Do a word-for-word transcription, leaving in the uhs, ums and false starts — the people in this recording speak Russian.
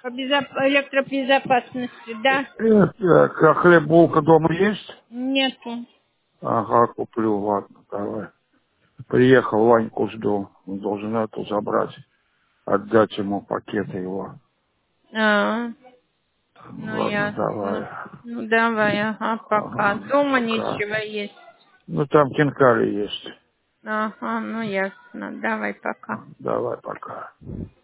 По безоп... электробезопасности, да? Так, а хлеб, булка дома есть? Нету. Ага, куплю, ладно, давай. Приехал, Ваньку жду. Он должен эту забрать, отдать ему пакеты его. А, ну Ладно, ясно. давай. Ну давай, ага, пока. Ага, Дома пока. нечего есть. Ну, там кинкали есть. Ага, ну ясно. Давай, пока. Давай, пока.